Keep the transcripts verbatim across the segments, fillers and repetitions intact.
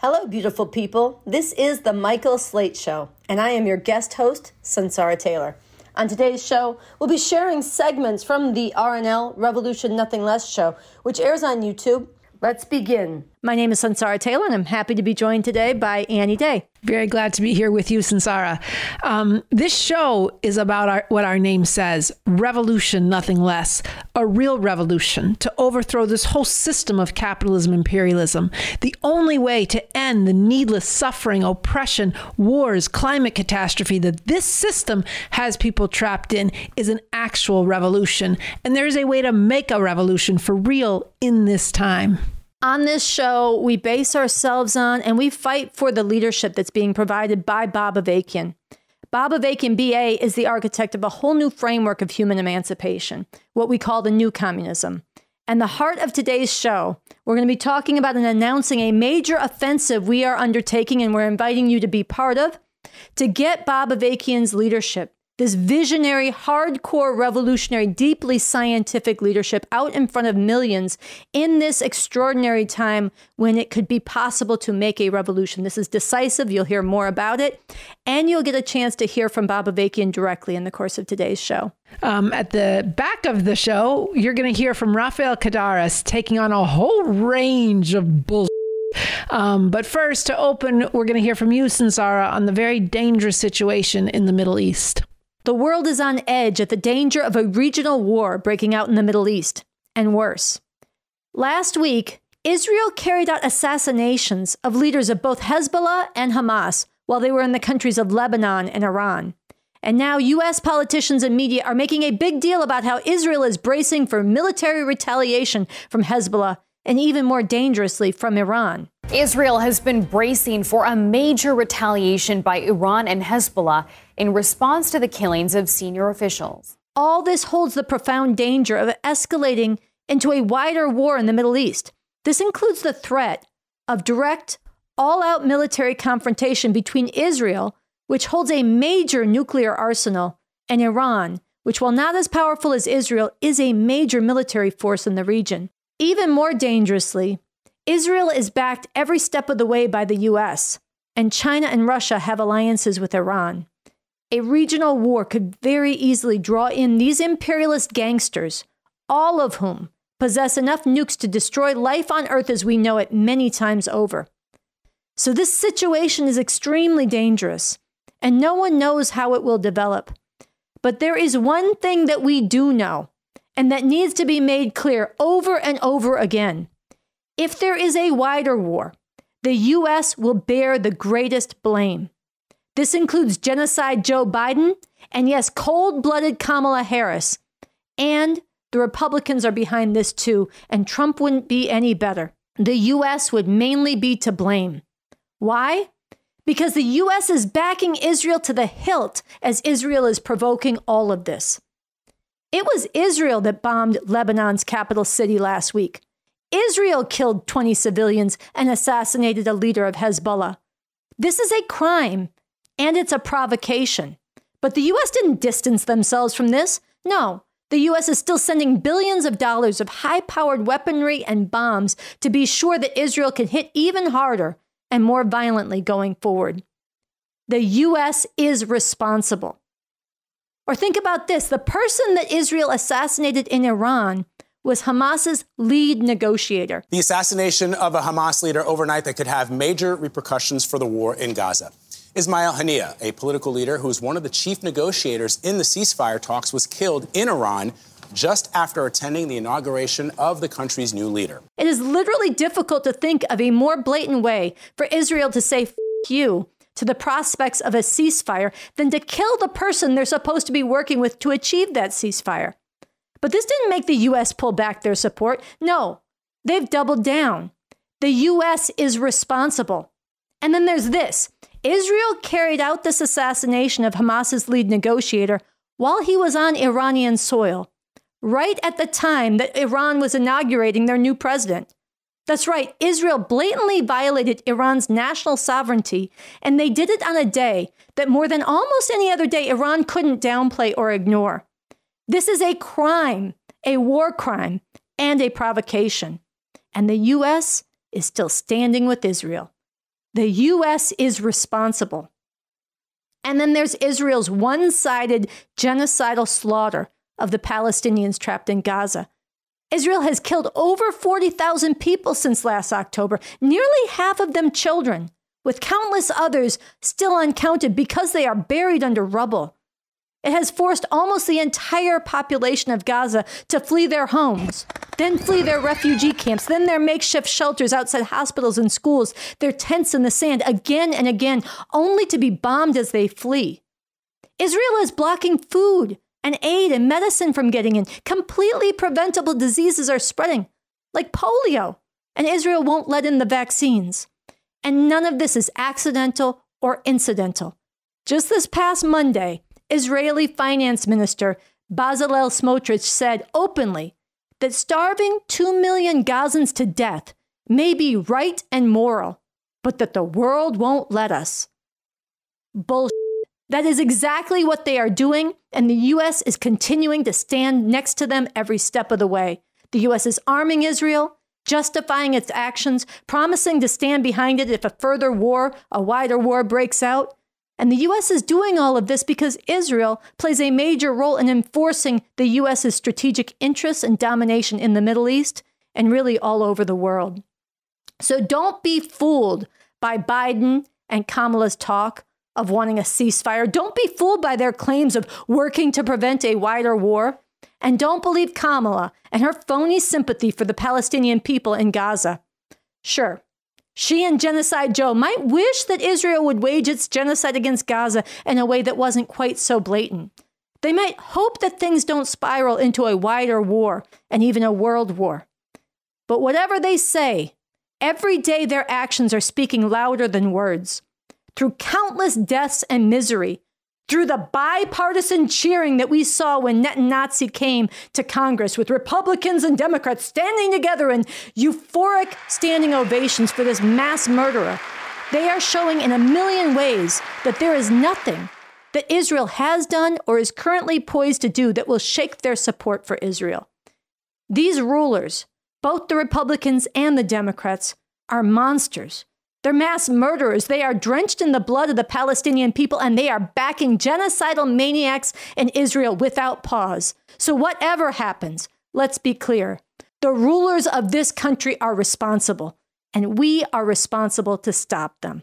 Hello, beautiful people. This is the Michael Slate Show, and I am your guest host, Sunsara Taylor. On today's show, we'll be sharing segments from the R N L Revolution Nothing Less show, which airs on YouTube. Let's begin. My name is Sunsara Taylor, and I'm happy to be joined today by Annie Day. Very glad to be here with you, Sunsara. Um, this show is about our, what our name says, revolution, nothing less. A real revolution to overthrow this whole system of capitalism, imperialism. The only way to end the needless suffering, oppression, wars, climate catastrophe that this system has people trapped in is an actual revolution. And there is a way to make a revolution for real in this time. On this show, we base ourselves on and we fight for the leadership that's being provided by Bob Avakian. Bob Avakian, B A, is the architect of a whole new framework of human emancipation, what we call the new communism. And the heart of today's show, we're going to be talking about and announcing a major offensive we are undertaking and we're inviting you to be part of to get Bob Avakian's leadership, this visionary, hardcore, revolutionary, deeply scientific leadership out in front of millions in this extraordinary time when it could be possible to make a revolution. This is decisive. You'll hear more about it. And you'll get a chance to hear from Bob Avakian directly in the course of today's show. Um, at the back of the show, you're going to hear from Rafael Cadares taking on a whole range of bullshit. Um, but first, to open, we're going to hear from you, Sunsara, on the very dangerous situation in the Middle East. The world is on edge at the danger of a regional war breaking out in the Middle East, and worse. Last week, Israel carried out assassinations of leaders of both Hezbollah and Hamas while they were in the countries of Lebanon and Iran. And now U S politicians and media are making a big deal about how Israel is bracing for military retaliation from Hezbollah and even more dangerously from Iran. Israel has been bracing for a major retaliation by Iran and Hezbollah in response to the killings of senior officials. All this holds the profound danger of escalating into a wider war in the Middle East. This includes the threat of direct, all-out military confrontation between Israel, which holds a major nuclear arsenal, and Iran, which, while not as powerful as Israel, is a major military force in the region. Even more dangerously, Israel is backed every step of the way by the U S, and China and Russia have alliances with Iran. A regional war could very easily draw in these imperialist gangsters, all of whom possess enough nukes to destroy life on Earth as we know it many times over. So this situation is extremely dangerous, and no one knows how it will develop. But there is one thing that we do know, and that needs to be made clear over and over again. If there is a wider war, the U S will bear the greatest blame. This includes genocide Joe Biden, and yes, cold-blooded Kamala Harris. And the Republicans are behind this too, and Trump wouldn't be any better. The U S would mainly be to blame. Why? Because the U S is backing Israel to the hilt as Israel is provoking all of this. It was Israel that bombed Lebanon's capital city last week. Israel killed twenty civilians and assassinated a leader of Hezbollah. This is a crime, and it's a provocation. But the U S didn't distance themselves from this. No, the U S is still sending billions of dollars of high-powered weaponry and bombs to be sure that Israel can hit even harder and more violently going forward. The U S is responsible. Or think about this. The person that Israel assassinated in Iran was Hamas's lead negotiator. The assassination of a Hamas leader overnight that could have major repercussions for the war in Gaza. Ismail Haniyeh, a political leader who is one of the chief negotiators in the ceasefire talks, was killed in Iran just after attending the inauguration of the country's new leader. It is literally difficult to think of a more blatant way for Israel to say, F you, to the prospects of a ceasefire than to kill the person they're supposed to be working with to achieve that ceasefire. But this didn't make the U S pull back their support. No, they've doubled down. The U S is responsible. And then there's this. Israel carried out this assassination of Hamas's lead negotiator while he was on Iranian soil, right at the time that Iran was inaugurating their new president. That's right, Israel blatantly violated Iran's national sovereignty, and they did it on a day that more than almost any other day Iran couldn't downplay or ignore. This is a crime, a war crime, and a provocation. And the U S is still standing with Israel. The U S is responsible. And then there's Israel's one-sided genocidal slaughter of the Palestinians trapped in Gaza. Israel has killed over forty thousand people since last October, nearly half of them children, with countless others still uncounted because they are buried under rubble. It has forced almost the entire population of Gaza to flee their homes, then flee their refugee camps, then their makeshift shelters outside hospitals and schools, their tents in the sand again and again, only to be bombed as they flee. Israel is blocking food and aid and medicine from getting in. Completely preventable diseases are spreading, like polio, and Israel won't let in the vaccines. And none of this is accidental or incidental. Just this past Monday, Israeli Finance Minister Bezalel Smotrich said openly that starving two million Gazans to death may be right and moral, but that the world won't let us. Bullshit. That is exactly what they are doing, and the U S is continuing to stand next to them every step of the way. The U S is arming Israel, justifying its actions, promising to stand behind it if a further war, a wider war breaks out. And the U S is doing all of this because Israel plays a major role in enforcing the U S's strategic interests and domination in the Middle East and really all over the world. So don't be fooled by Biden and Kamala's talk of wanting a ceasefire. Don't be fooled by their claims of working to prevent a wider war. And don't believe Kamala and her phony sympathy for the Palestinian people in Gaza. Sure, she and Genocide Joe might wish that Israel would wage its genocide against Gaza in a way that wasn't quite so blatant. They might hope that things don't spiral into a wider war and even a world war. But whatever they say, every day their actions are speaking louder than words. Through countless deaths and misery, through the bipartisan cheering that we saw when Netanyahu came to Congress with Republicans and Democrats standing together in euphoric standing ovations for this mass murderer, they are showing in a million ways that there is nothing that Israel has done or is currently poised to do that will shake their support for Israel. These rulers, both the Republicans and the Democrats, are monsters. They're mass murderers. They are drenched in the blood of the Palestinian people, and they are backing genocidal maniacs in Israel without pause. So whatever happens, let's be clear. The rulers of this country are responsible, and we are responsible to stop them.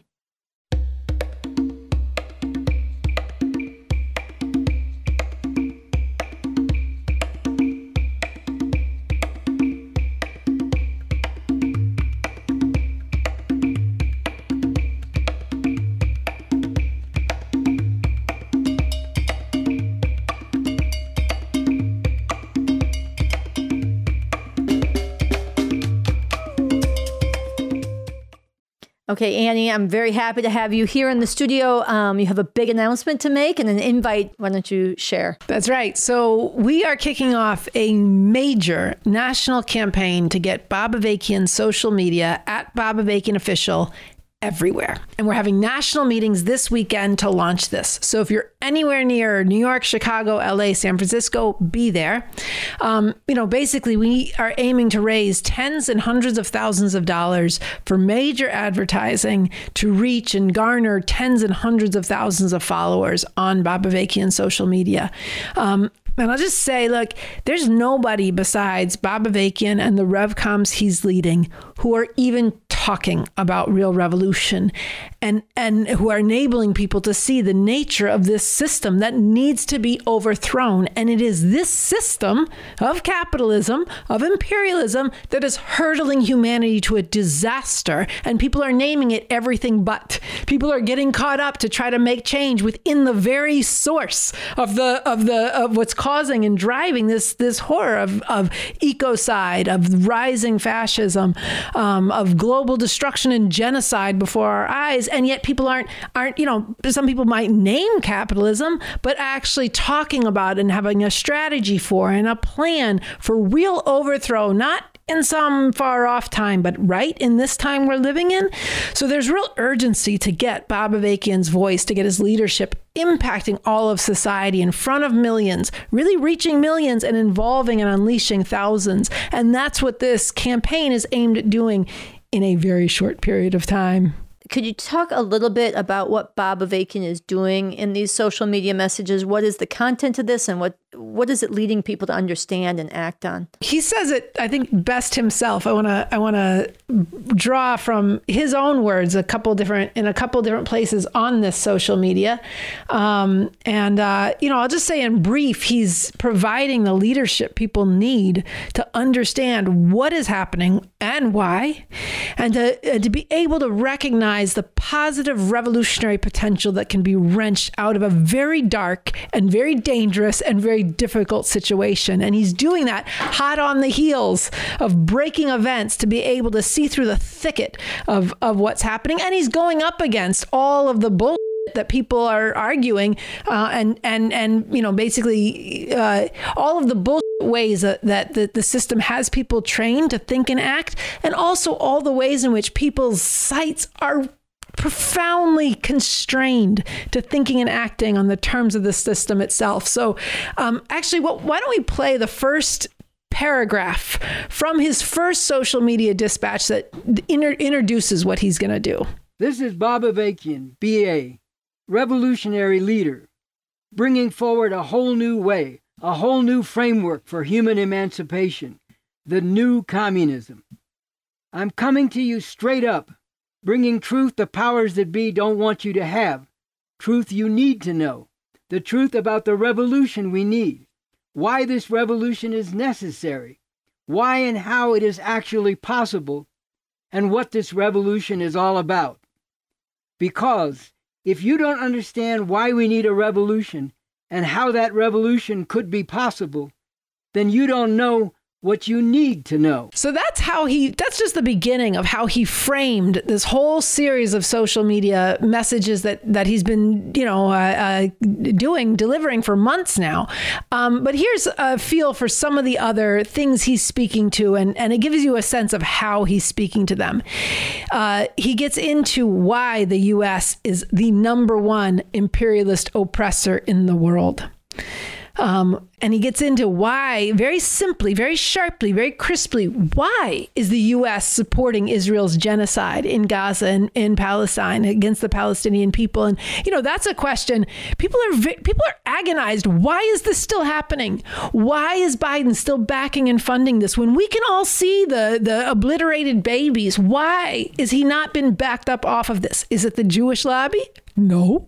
Okay, Annie, I'm very happy to have you here in the studio. Um, you have a big announcement to make and an invite. Why don't you share? That's right. So we are kicking off a major national campaign to get Bob Avakian's social media at Bob Avakian Official everywhere. And we're having national meetings this weekend to launch this. So if you're anywhere near New York, Chicago, L A, San Francisco, be there. Um, you know, basically, we are aiming to raise tens and hundreds of thousands of dollars for major advertising to reach and garner tens and hundreds of thousands of followers on Bob Avakian's social media. Um, And I'll just say, look, there's nobody besides Bob Avakian and the RevComs he's leading who are even talking about real revolution and, and who are enabling people to see the nature of this system that needs to be overthrown. And it is this system of capitalism, of imperialism, that is hurtling humanity to a disaster. And people are naming it everything but. People are getting caught up to try to make change within the very source of the of the of what's causing and driving this this horror of, of ecocide, of rising fascism, um, of global destruction and genocide before our eyes. And yet people aren't, aren't, you know, some people might name capitalism, but actually talking about and having a strategy for and a plan for real overthrow, not in some far off time, but right in this time we're living in. So there's real urgency to get Bob Avakian's voice, to get his leadership impacting all of society in front of millions, really reaching millions and involving and unleashing thousands. And that's what this campaign is aimed at doing in a very short period of time. Could you talk a little bit about what Bob Avakian is doing in these social media messages? What is the content of this, and what what is it leading people to understand and act on? He says it, I think, best himself. I want to I want to draw from his own words a couple different in a couple different places on this social media, um, and uh, you know, I'll just say in brief, he's providing the leadership people need to understand what is happening and why, and to uh, to be able to recognize the positive revolutionary potential that can be wrenched out of a very dark and very dangerous and very difficult situation. And he's doing that hot on the heels of breaking events to be able to see through the thicket of, of what's happening. And he's going up against all of the bullshit that people are arguing uh, and, and, and, you know, basically uh, all of the bullshit ways that, that the, the system has people trained to think and act, and also all the ways in which people's sights are profoundly constrained to thinking and acting on the terms of the system itself. So um, actually, what, why don't we play the first paragraph from his first social media dispatch that inter- introduces what he's going to do. This is Bob Avakian, B A, revolutionary leader, bringing forward a whole new way, a whole new framework for human emancipation, the new communism. I'm coming to you straight up, bringing truth the powers that be don't want you to have, truth you need to know, the truth about the revolution we need, why this revolution is necessary, why and how it is actually possible, and what this revolution is all about. Because if you don't understand why we need a revolution and how that revolution could be possible, then you don't know what you need to know. So that's how he, that's just the beginning of how he framed this whole series of social media messages that, that he's been, you know, uh, uh, doing, delivering for months now. Um, but here's a feel for some of the other things he's speaking to, and, and it gives you a sense of how he's speaking to them. Uh, he gets into why the U S is the number one imperialist oppressor in the world. Um, and he gets into why, very simply, very sharply, very crisply, why is the U S supporting Israel's genocide in Gaza and in Palestine against the Palestinian people? And, you know, that's a question. People are people are agonized. Why is this still happening? Why is Biden still backing and funding this when we can all see the, the obliterated babies? Why is he not been backed up off of this? Is it the Jewish lobby? No.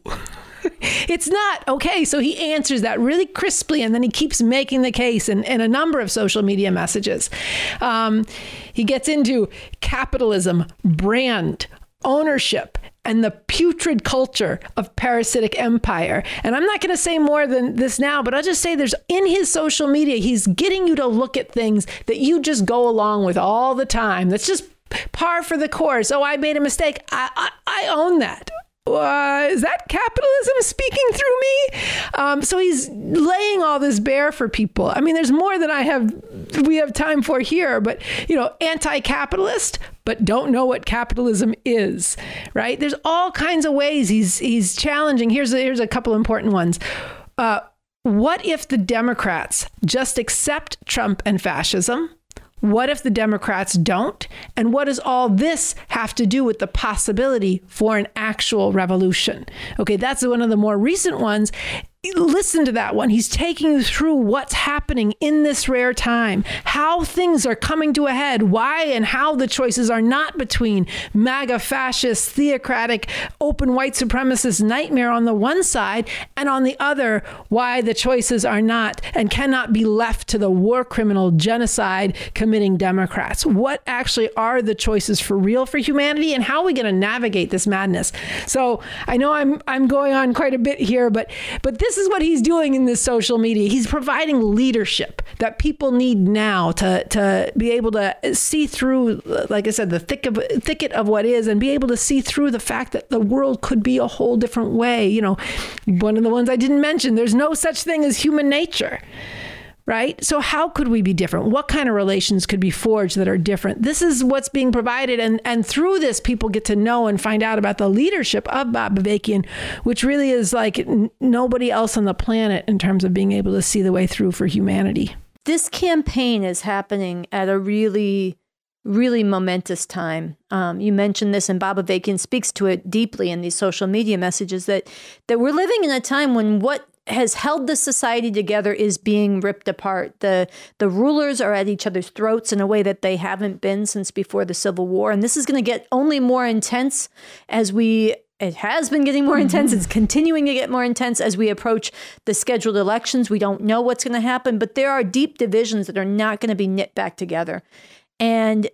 It's not. Okay, so he answers that really crisply, and then he keeps making the case in, in a number of social media messages. Um, he gets into capitalism, brand, ownership, and the putrid culture of parasitic empire. And I'm not going to say more than this now, but I'll just say there's in his social media, he's getting you to look at things that you just go along with all the time. That's just par for the course. Oh, I made a mistake. I, I, I own that. Uh, is that capitalism speaking through me? Um, so he's laying all this bare for people. I mean, there's more than I have, we have time for here, but, you know, anti-capitalist, but don't know what capitalism is, right? There's all kinds of ways he's, he's challenging. Here's a, here's a couple important ones. Uh, what if the Democrats just accept Trump and fascism? What if the Democrats don't? And what does all this have to do with the possibility for an actual revolution? Okay, that's one of the more recent ones. Listen to that one. He's taking you through what's happening in this rare time, how things are coming to a head, why and how the choices are not between MAGA fascist, theocratic, open white supremacist nightmare on the one side, and on the other, why the choices are not and cannot be left to the war criminal, genocide committing Democrats. What actually are the choices for real for humanity, and how are we going to navigate this madness? So I know I'm I'm going on quite a bit here, but but this This is what he's doing in this social media. He's providing leadership that people need now to, to be able to see through, like I said, the thick of, thicket of what is, and be able to see through the fact that the world could be a whole different way. You know, one of the ones I didn't mention, there's no such thing as human nature. Right? So how could we be different? What kind of relations could be forged that are different? This is what's being provided. And, and through this, people get to know and find out about the leadership of Bob Avakian, which really is like n- nobody else on the planet in terms of being able to see the way through for humanity. This campaign is happening at a really really momentous time. Um, you mentioned this, and Bob Avakian speaks to it deeply in these social media messages, that that we're living in a time when what has held the society together is being ripped apart. The the rulers are at each other's throats in a way that they haven't been since before the Civil War. And this is going to get only more intense as we, it has been getting more intense. It's continuing to get more intense as we approach the scheduled elections. We don't know what's going to happen, but there are deep divisions that are not going to be knit back together. And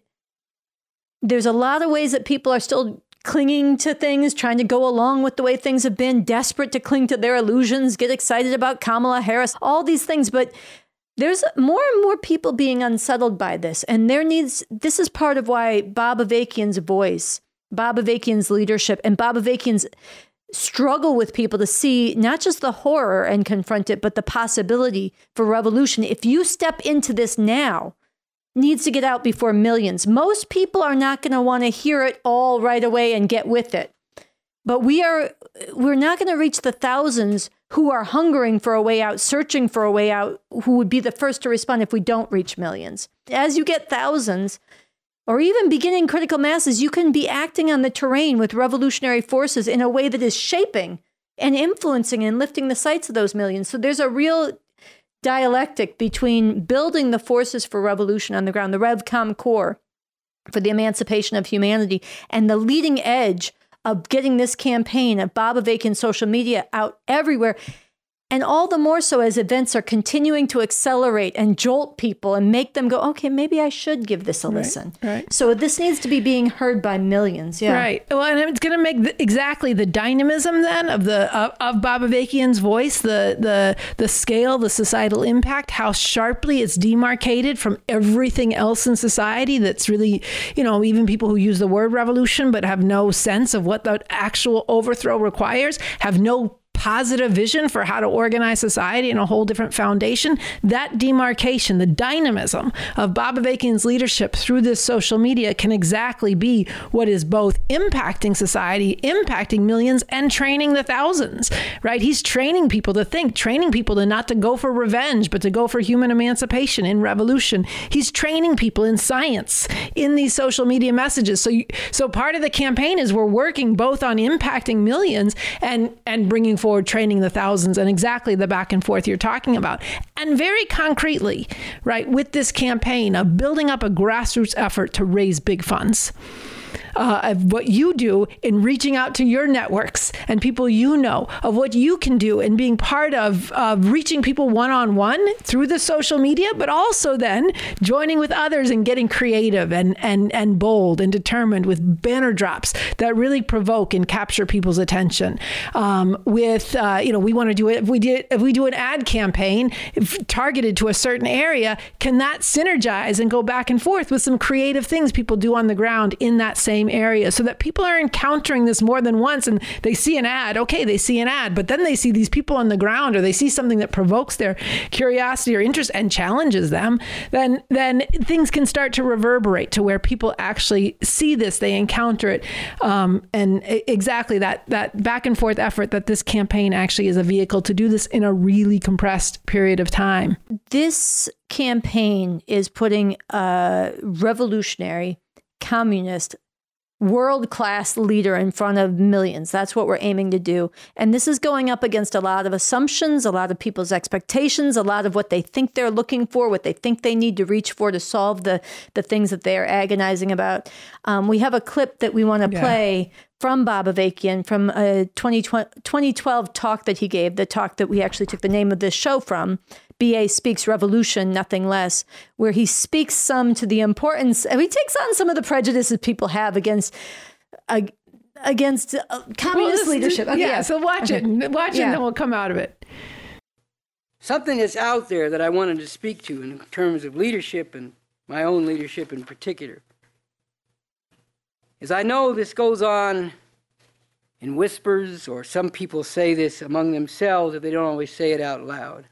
there's a lot of ways that people are still clinging to things, trying to go along with the way things have been, desperate to cling to their illusions, get excited about Kamala Harris, all these things. But there's more and more people being unsettled by this. And there needs, this is part of why Bob Avakian's voice, Bob Avakian's leadership, and Bob Avakian's struggle with people to see not just the horror and confront it, but the possibility for revolution. If you step into this now, needs to get out before millions. Most people are not going to want to hear it all right away and get with it. But we are, we're not going to reach the thousands who are hungering for a way out, searching for a way out, who would be the first to respond if we don't reach millions. As you get thousands, or even beginning critical masses, you can be acting on the terrain with revolutionary forces in a way that is shaping and influencing and lifting the sights of those millions. So there's a real dialectic between building the forces for revolution on the ground, the RevCom Corps for the emancipation of humanity, and the leading edge of getting this campaign of Bob Avakian social media out everywhere. And all the more so as events are continuing to accelerate and jolt people and make them go, okay, maybe I should give this a right, listen. Right. So this needs to be being heard by millions. Yeah. Right. Well, and it's going to make the, exactly the dynamism then of the of, of Bob Avakian's voice, the the the scale, the societal impact, how sharply it's demarcated from everything else in society. That's really, you know, even people who use the word revolution but have no sense of what the actual overthrow requires, have no positive vision for how to organize society in a whole different foundation. That demarcation, the dynamism of Bob Avakian's leadership through this social media can exactly be what is both impacting society, impacting millions, and training the thousands, right? He's training people to think, training people to not to go for revenge, but to go for human emancipation in revolution. He's training people in science in these social media messages. So, you, so part of the campaign is we're working both on impacting millions and, and bringing forward training the thousands, and exactly the back and forth you're talking about. And very concretely, right, with this campaign of building up a grassroots effort to raise big funds. Uh, of what you do in reaching out to your networks and people you know, of what you can do in being part of, of reaching people one-on-one through the social media, but also then joining with others and getting creative and, and, and bold and determined with banner drops that really provoke and capture people's attention. Um, with, uh, you know, we want to do it, if we, did, if we do an ad campaign if targeted to a certain area, can that synergize and go back and forth with some creative things people do on the ground in that same area, so that people are encountering this more than once, and they see an ad, okay, they see an ad, but then they see these people on the ground, or they see something that provokes their curiosity or interest and challenges them, then then things can start to reverberate to where people actually see this, they encounter it, um, and exactly that that back and forth effort that this campaign actually is a vehicle to do this in a really compressed period of time. This campaign is putting a revolutionary, communist, world-class leader in front of millions. That's what we're aiming to do. And this is going up against a lot of assumptions, a lot of people's expectations, a lot of what they think they're looking for, what they think they need to reach for to solve the, the things that they are agonizing about. Um, we have a clip that we want to Yeah. play from Bob Avakian from a twenty twelve talk that he gave, the talk that we actually took the name of this show from, B A Speaks Revolution, Nothing Less, where he speaks some to the importance, and he takes on some of the prejudices people have against uh, against uh, communist Well, leadership. Okay, yeah, yeah, so watch okay. it. Watch Yeah. it, and then we'll come out of it. Something that's out there that I wanted to speak to in terms of leadership and my own leadership in particular is I know this goes on in whispers, or some people say this among themselves if they don't always say it out loud.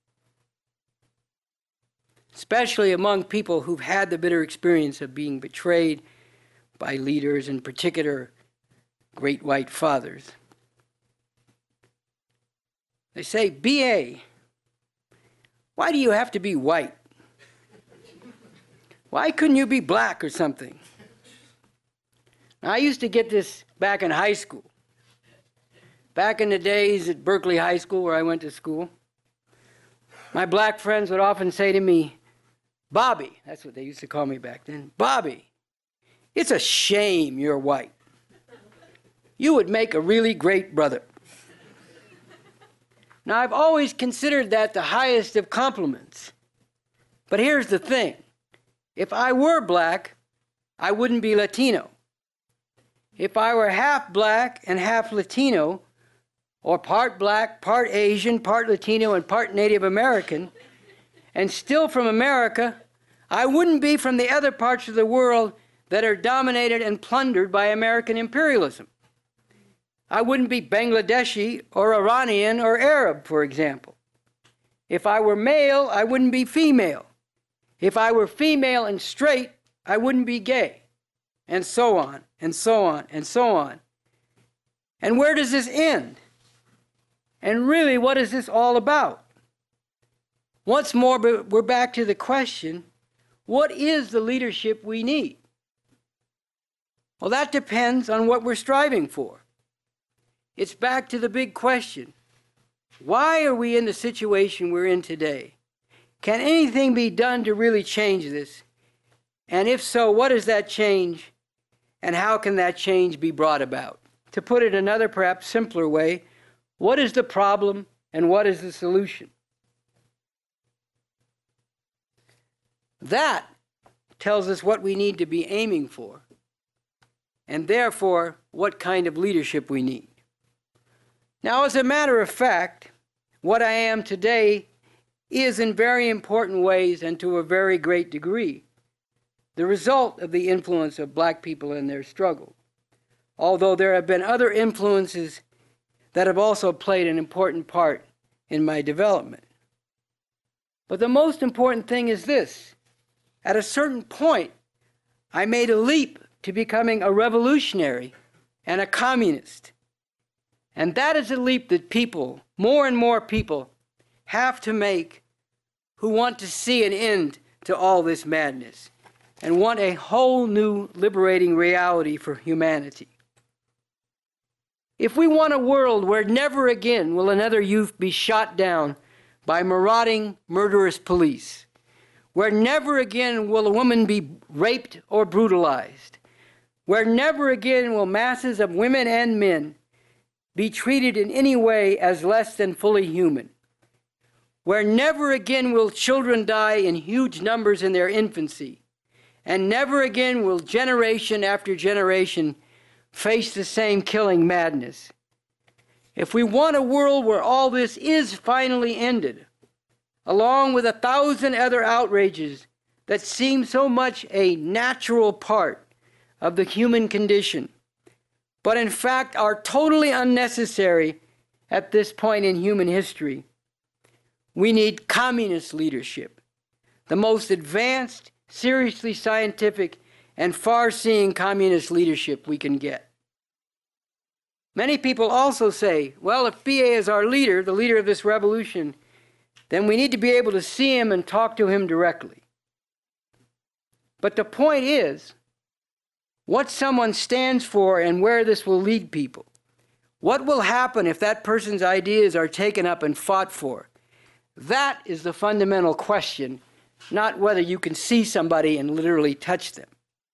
Especially among people who've had the bitter experience of being betrayed by leaders, in particular, great white fathers. They say, B A, why do you have to be white? Why couldn't you be black or something? Now, I used to get this back in high school. Back in the days at Berkeley High School where I went to school, my black friends would often say to me, Bobby, that's what they used to call me back then, Bobby, it's a shame you're white. You would make a really great brother. Now, I've always considered that the highest of compliments. But here's the thing. If I were black, I wouldn't be Latino. If I were half black and half Latino, or part black, part Asian, part Latino, and part Native American, and still from America, I wouldn't be from the other parts of the world that are dominated and plundered by American imperialism. I wouldn't be Bangladeshi or Iranian or Arab, for example. If I were male, I wouldn't be female. If I were female and straight, I wouldn't be gay, and so on, and so on, and so on. And where does this end? And really, what is this all about? Once more, we're back to the question, what is the leadership we need? Well, that depends on what we're striving for. It's back to the big question, why are we in the situation we're in today? Can anything be done to really change this? And if so, what is that change? And how can that change be brought about? To put it another, perhaps simpler way, what is the problem and what is the solution? That tells us what we need to be aiming for, and therefore what kind of leadership we need. Now, as a matter of fact, what I am today is in very important ways and to a very great degree the result of the influence of black people in their struggle, although there have been other influences that have also played an important part in my development. But the most important thing is this. At a certain point, I made a leap to becoming a revolutionary and a communist. And that is a leap that people, more and more people, have to make who want to see an end to all this madness and want a whole new liberating reality for humanity. If we want a world where never again will another youth be shot down by marauding, murderous police, where never again will a woman be raped or brutalized, where never again will masses of women and men be treated in any way as less than fully human, where never again will children die in huge numbers in their infancy, and never again will generation after generation face the same killing madness. If we want a world where all this is finally ended, along with a thousand other outrages that seem so much a natural part of the human condition, but in fact are totally unnecessary at this point in human history, we need communist leadership, the most advanced, seriously scientific, and far-seeing communist leadership we can get. Many people also say, well, if B A is our leader, the leader of this revolution, then we need to be able to see him and talk to him directly. But the point is, what someone stands for and where this will lead people. What will happen if that person's ideas are taken up and fought for? That is the fundamental question, not whether you can see somebody and literally touch them.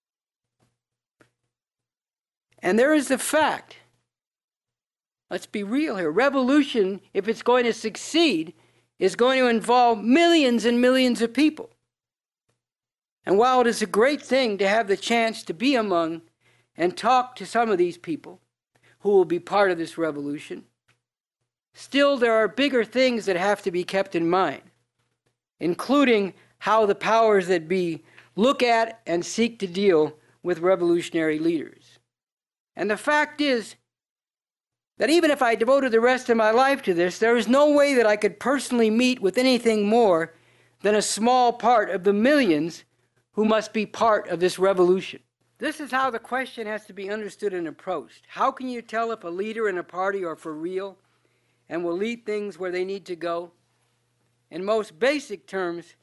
And there is the fact, let's be real here, revolution, if it's going to succeed, is going to involve millions and millions of people. And while it is a great thing to have the chance to be among and talk to some of these people who will be part of this revolution, still there are bigger things that have to be kept in mind, including how the powers that be look at and seek to deal with revolutionary leaders. And the fact is that even if I devoted the rest of my life to this, there is no way that I could personally meet with anything more than a small part of the millions who must be part of this revolution. This is how the question has to be understood and approached. How can you tell if a leader in a party are for real and will lead things where they need to go? In most basic terms,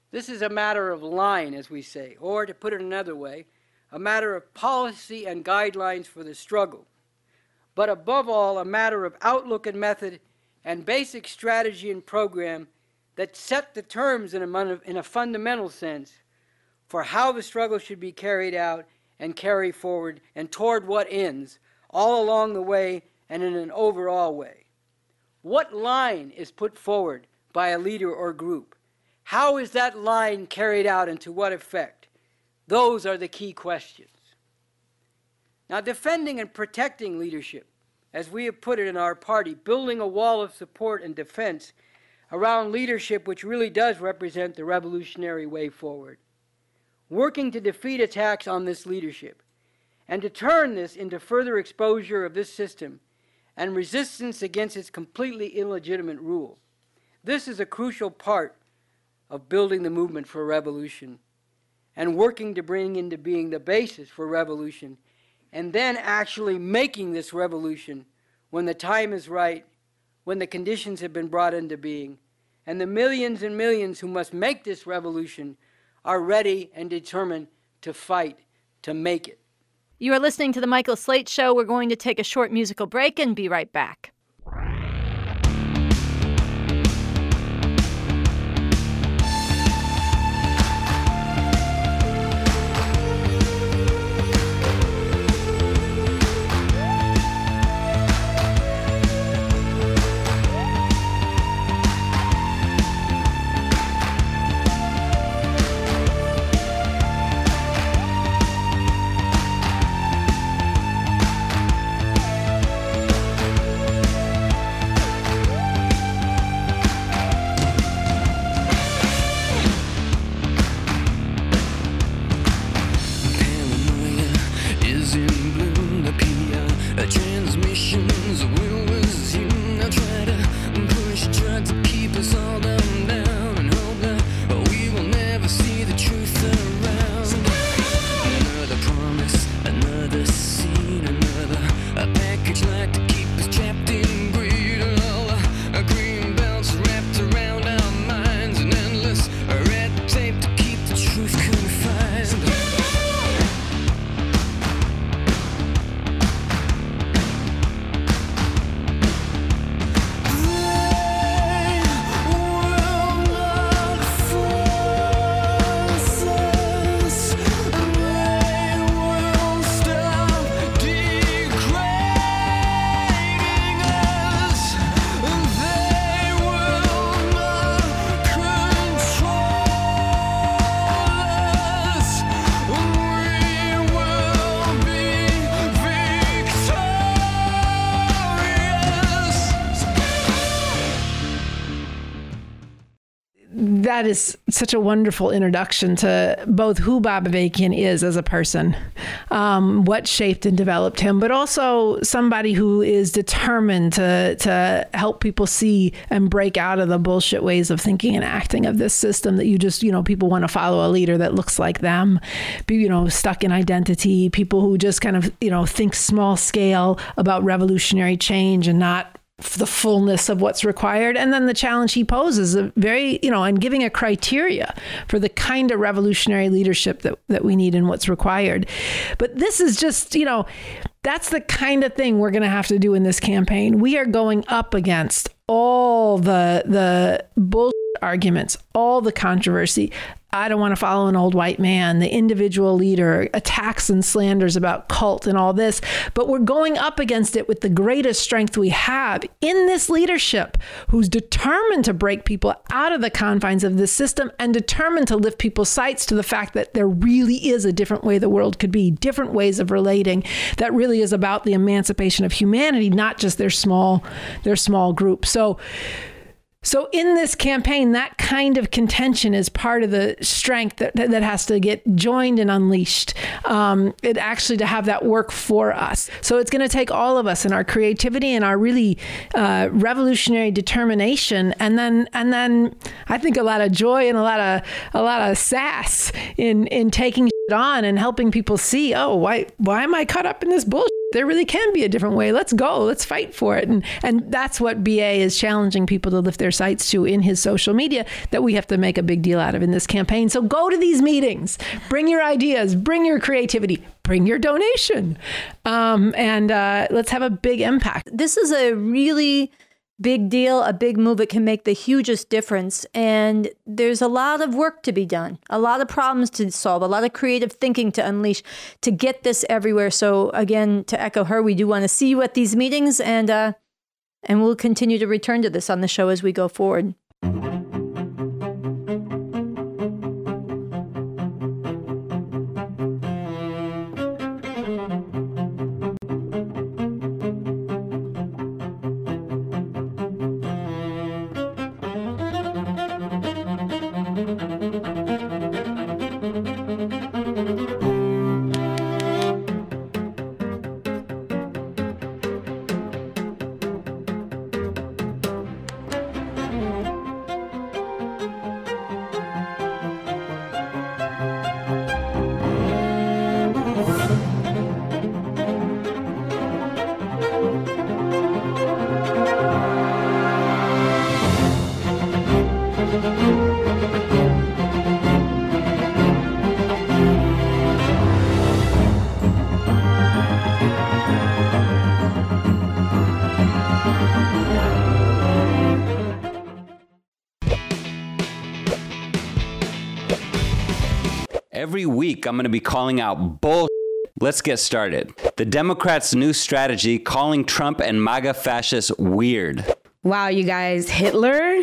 This is a matter of line, as we say, or to put it another way, a matter of policy and guidelines for the struggle, but above all, a matter of outlook and method and basic strategy and program that set the terms in a, in a fundamental sense for how the struggle should be carried out and carried forward and toward what ends, all along the way and in an overall way. What line is put forward by a leader or group? How is that line carried out and to what effect? Those are the key questions. Now, defending and protecting leadership, as we have put it in our party, building a wall of support and defense around leadership which really does represent the revolutionary way forward. Working to defeat attacks on this leadership and to turn this into further exposure of this system and resistance against its completely illegitimate rule. This is a crucial part of building the movement for revolution and working to bring into being the basis for revolution and then actually making this revolution when the time is right, when the conditions have been brought into being, and the millions and millions who must make this revolution are ready and determined to fight to make it. You are listening to The Michael Slate Show. We're going to take a short musical break and be right back. That is such a wonderful introduction to both who Bob Avakian is as a person, um, what shaped and developed him, but also somebody who is determined to to help people see and break out of the bullshit ways of thinking and acting of this system that you just, you know, people want to follow a leader that looks like them, be, you know, stuck in identity, people who just kind of, you know, think small scale about revolutionary change and not the fullness of what's required. And then the challenge he poses, a very, you know, and giving a criteria for the kind of revolutionary leadership that, that we need and what's required. But this is just, you know, that's the kind of thing we're going to have to do in this campaign. We are going up against all the the bullshit arguments, all the controversy. I don't want to follow an old white man, the individual leader, attacks and slanders about cult and all this. But we're going up against it with the greatest strength we have in this leadership who's determined to break people out of the confines of this system and determined to lift people's sights to the fact that there really is a different way the world could be, different ways of relating that really is about the emancipation of humanity, not just their small, their small group. So So in this campaign, that kind of contention is part of the strength that, that has to get joined and unleashed. Um, it actually to have that work for us. So it's going to take all of us and our creativity and our really uh, revolutionary determination, and then and then I think a lot of joy and a lot of a lot of sass in in taking shit on and helping people see, oh, why why am I caught up in this bullshit? there really can be a different way. Let's go. Let's fight for it. And and that's what B A is challenging people to lift their sights to in his social media, that we have to make a big deal out of in this campaign. So go to these meetings, bring your ideas, bring your creativity, bring your donation, um, and uh, let's have a big impact. This is a really big deal, a big move. It can make the hugest difference. And there's a lot of work to be done, a lot of problems to solve, a lot of creative thinking to unleash to get this everywhere. So again, to echo her, we do want to see you at these meetings, and uh, and we'll continue to return to this on the show as we go forward. Every week, I'm going to be calling out bull. Let's get started. The Democrats' new strategy, calling Trump and MAGA fascists weird. Wow, you guys, Hitler?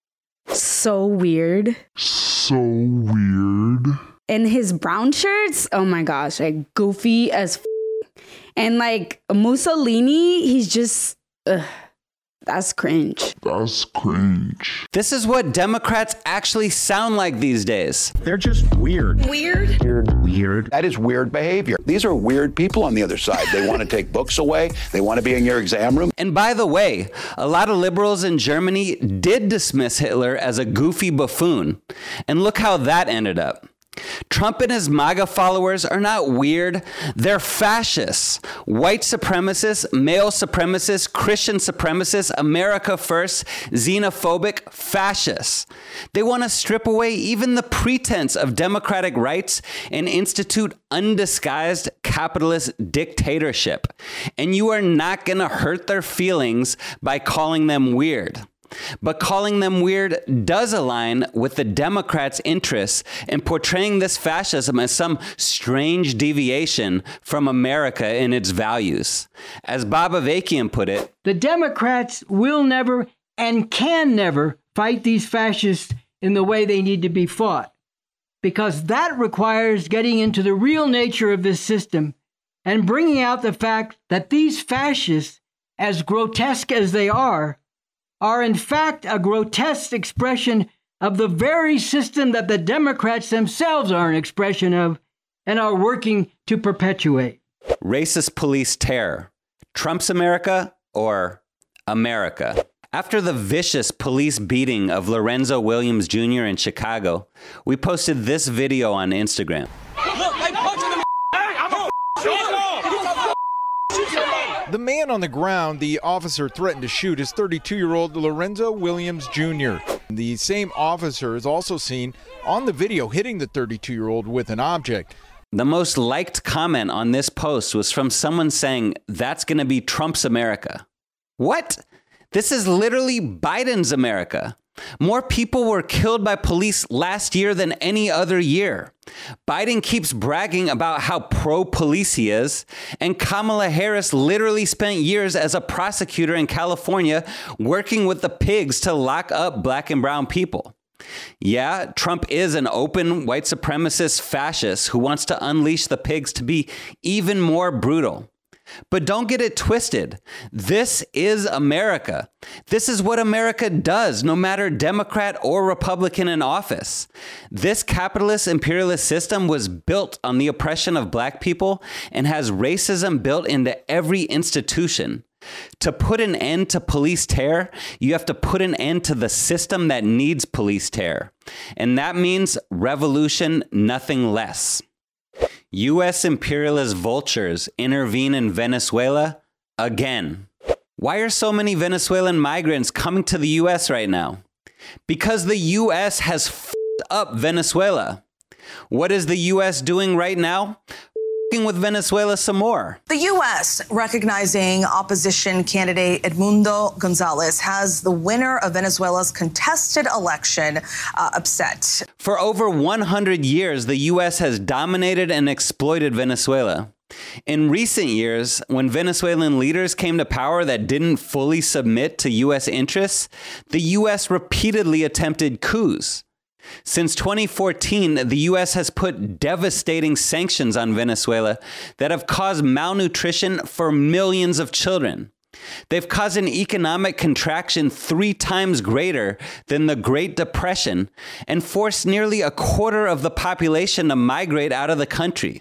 So weird. So weird. And his brown shirts? Oh my gosh, like goofy as f- And like Mussolini, he's just, ugh. That's cringe. That's cringe. This is what Democrats actually sound like these days. They're just weird. Weird? Weird. Weird. That is weird behavior. These are weird people on the other side. They want to take books away. They want to be in your exam room. And by the way, a lot of liberals in Germany did dismiss Hitler as a goofy buffoon. And look how that ended up. Trump and his MAGA followers are not weird. They're fascists, white supremacists, male supremacists, Christian supremacists, America first, xenophobic fascists. They want to strip away even the pretense of democratic rights and institute undisguised capitalist dictatorship. And you are not going to hurt their feelings by calling them weird. But calling them weird does align with the Democrats' interests in portraying this fascism as some strange deviation from America and its values. As Bob Avakian put it, the Democrats will never and can never fight these fascists in the way they need to be fought, because that requires getting into the real nature of this system and bringing out the fact that these fascists, as grotesque as they are, are in fact a grotesque expression of the very system that the Democrats themselves are an expression of and are working to perpetuate. Racist police terror. Trump's America or America? After the vicious police beating of Lorenzo Williams Junior in Chicago, we posted this video on Instagram. Look, they punching him. I'm gonna The man on the ground the officer threatened to shoot is thirty-two-year-old Lorenzo Williams Junior The same officer is also seen on the video hitting the thirty-two-year-old with an object. The most liked comment on this post was from someone saying, "That's going to be Trump's America." What? This is literally Biden's America. More people were killed by police last year than any other year. Biden keeps bragging about how pro-police he is, and Kamala Harris literally spent years as a prosecutor in California working with the pigs to lock up black and brown people. Yeah, Trump is an open white supremacist fascist who wants to unleash the pigs to be even more brutal. But don't get it twisted. This is America. This is what America does, no matter Democrat or Republican in office. This capitalist imperialist system was built on the oppression of black people and has racism built into every institution. To put an end to police terror, you have to put an end to the system that needs police terror. And that means revolution, nothing less. U S imperialist vultures intervene in Venezuela again. Why are so many Venezuelan migrants coming to the U S right now? Because the U S has f***ed up Venezuela. What is the U S doing right now? F***ing with Venezuela some more. The U S, recognizing opposition candidate Edmundo Gonzalez, has the winner of Venezuela's contested election uh, upset. For over one hundred years, the U S has dominated and exploited Venezuela. In recent years, when Venezuelan leaders came to power that didn't fully submit to U S interests, the U S repeatedly attempted coups. Since twenty fourteen, the U S has put devastating sanctions on Venezuela that have caused malnutrition for millions of children. They've caused an economic contraction three times greater than the Great Depression and forced nearly a quarter of the population to migrate out of the country.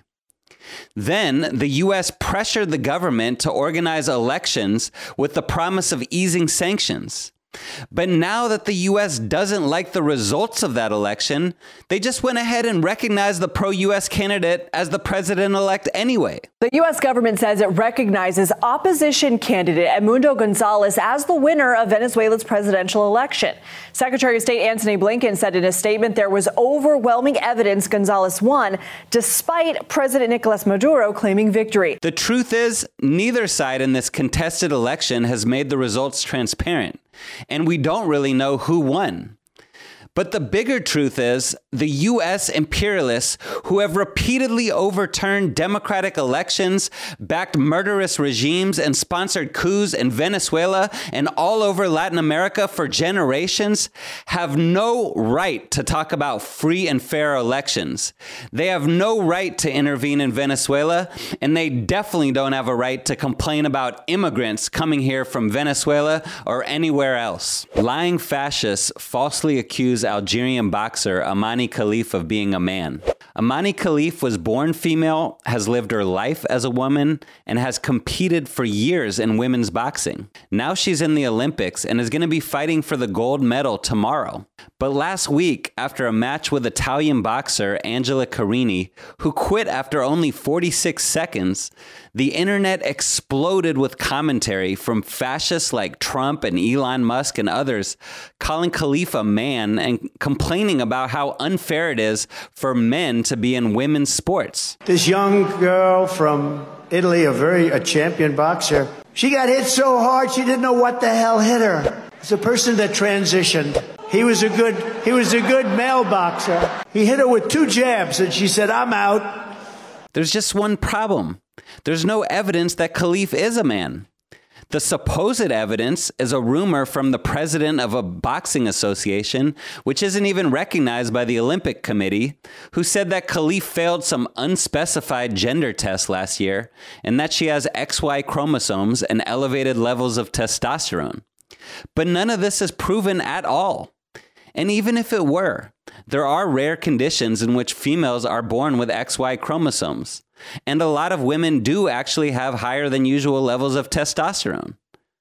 Then the U S pressured the government to organize elections with the promise of easing sanctions. But now that the U S doesn't like the results of that election, they just went ahead and recognized the pro-U S candidate as the president-elect anyway. The U S government says it recognizes opposition candidate Edmundo Gonzalez as the winner of Venezuela's presidential election. Secretary of State Antony Blinken said in a statement there was overwhelming evidence Gonzalez won, despite President Nicolas Maduro claiming victory. The truth is, neither side in this contested election has made the results transparent. And we don't really know who won. But the bigger truth is the U S imperialists who have repeatedly overturned democratic elections, backed murderous regimes, and sponsored coups in Venezuela and all over Latin America for generations have no right to talk about free and fair elections. They have no right to intervene in Venezuela, and they definitely don't have a right to complain about immigrants coming here from Venezuela or anywhere else. Lying fascists falsely accuse Algerian boxer Amani Khalif of being a man. Amani Khalif was born female, has lived her life as a woman, and has competed for years in women's boxing. Now she's in the Olympics and is going to be fighting for the gold medal tomorrow. But last week, after a match with Italian boxer Angela Carini, who quit after only forty-six seconds, the internet exploded with commentary from fascists like Trump and Elon Musk and others, calling Khalif a man and complaining about how unfair it is for men to be in women's sports. This young girl from Italy, a very a champion boxer, she got hit so hard she didn't know what the hell hit her. It's a person that transitioned. He was a good he was a good male boxer. He hit her with two jabs and she said, "I'm out." There's just one problem. There's no evidence that Khalif is a man. The supposed evidence is a rumor from the president of a boxing association, which isn't even recognized by the Olympic Committee, who said that Khalif failed some unspecified gender test last year and that she has X Y chromosomes and elevated levels of testosterone. But none of this is proven at all. And even if it were, there are rare conditions in which females are born with X Y chromosomes. And a lot of women do actually have higher than usual levels of testosterone.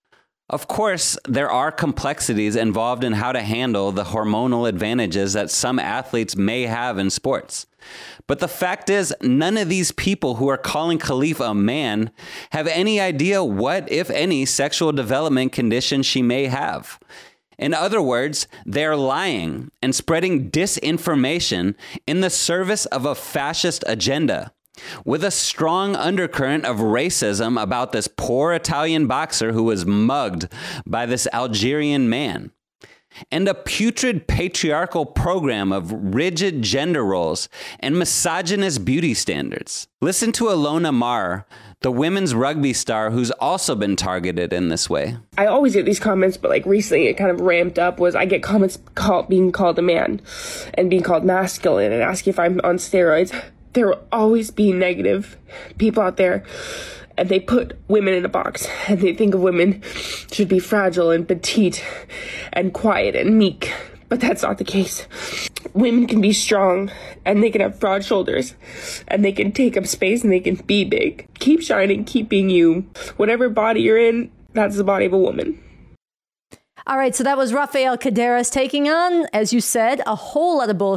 Of course, there are complexities involved in how to handle the hormonal advantages that some athletes may have in sports. But the fact is, none of these people who are calling Khalif a man have any idea what, if any, sexual development condition she may have. In other words, they're lying and spreading disinformation in the service of a fascist agenda, with a strong undercurrent of racism about this poor Italian boxer who was mugged by this Algerian man, and a putrid patriarchal program of rigid gender roles and misogynist beauty standards. Listen to Ilona Maher, the women's rugby star who's also been targeted in this way. I always get these comments, but like recently it kind of ramped up was I get comments called, being called a man and being called masculine and asking if I'm on steroids. There will always be negative people out there, and they put women in a box, and they think of women should be fragile and petite and quiet and meek, but that's not the case. Women can be strong, and they can have broad shoulders, and they can take up space, and they can be big. Keep shining, keep being you. Whatever body you're in, that's the body of a woman. All right, so that was Rafael Cadares taking on, as you said, a whole lot of bullshit.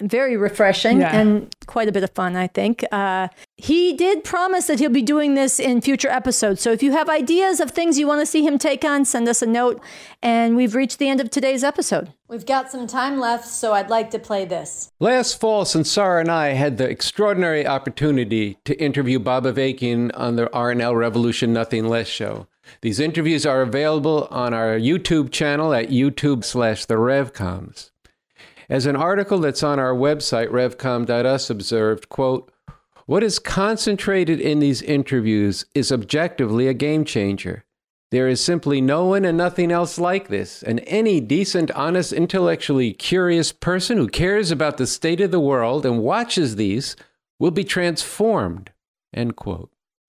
very refreshing Yeah. and quite a bit of fun, I think. Uh, he did promise that he'll be doing this in future episodes. So if you have ideas of things you want to see him take on, send us a note. And we've reached the end of today's episode. We've got some time left, so I'd like to play this. Last fall, Sansara and I had the extraordinary opportunity to interview Bob Avakian on the R and L Revolution Nothing Less show. These interviews are available on our YouTube channel at YouTube slash the RevComs. As an article that's on our website, revcom dot us, observed, quote, "What is concentrated in these interviews is objectively a game changer. There is simply no one and nothing else like this, and any decent, honest, intellectually curious person who cares about the state of the world and watches these will be transformed," end quote.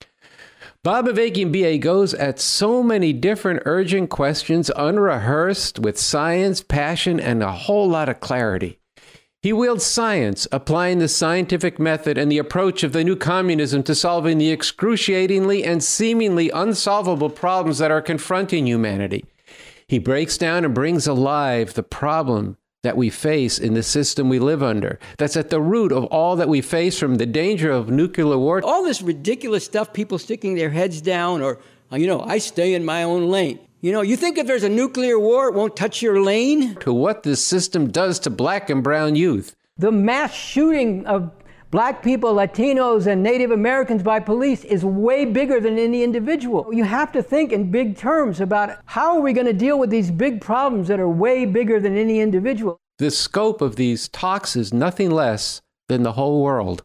Bob Avakian B A goes at so many different urgent questions, unrehearsed, with science, passion, and a whole lot of clarity. He wields science, applying the scientific method and the approach of the new communism to solving the excruciatingly and seemingly unsolvable problems that are confronting humanity. He breaks down and brings alive the problem that we face in the system we live under. That's at the root of all that we face, from the danger of nuclear war. All this ridiculous stuff, people sticking their heads down, or, you know, I stay in my own lane. You know, you think if there's a nuclear war, it won't touch your lane? To what this system does to black and brown youth. The mass shooting of black people, Latinos, and Native Americans by police is way bigger than any individual. You have to think in big terms about how are we going to deal with these big problems that are way bigger than any individual. The scope of these talks is nothing less than the whole world.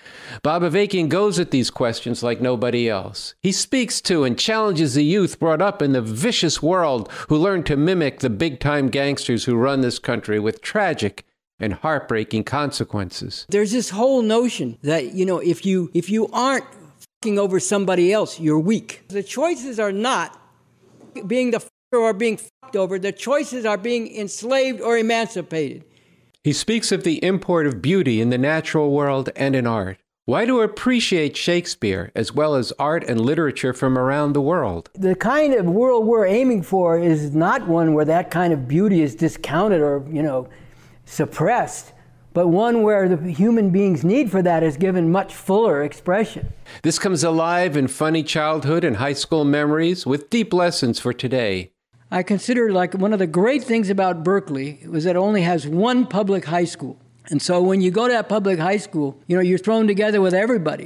Bob Avakian goes at these questions like nobody else. He speaks to and challenges the youth brought up in the vicious world who learn to mimic the big-time gangsters who run this country with tragic and heartbreaking consequences. There's this whole notion that, you know, if you if you aren't fucking over somebody else, you're weak. The choices are not being the fucker or being fucked over. The choices are being enslaved or emancipated. He speaks of the import of beauty in the natural world and in art. Why to appreciate Shakespeare as well as art and literature from around the world? The kind of world we're aiming for is not one where that kind of beauty is discounted or, you know, suppressed, but one where the human being's need for that is given much fuller expression. This comes alive in funny childhood and high school memories with deep lessons for today. I consider, like, one of the great things about Berkeley was that it only has one public high school. And so when you go to that public high school, you know, you're thrown together with everybody.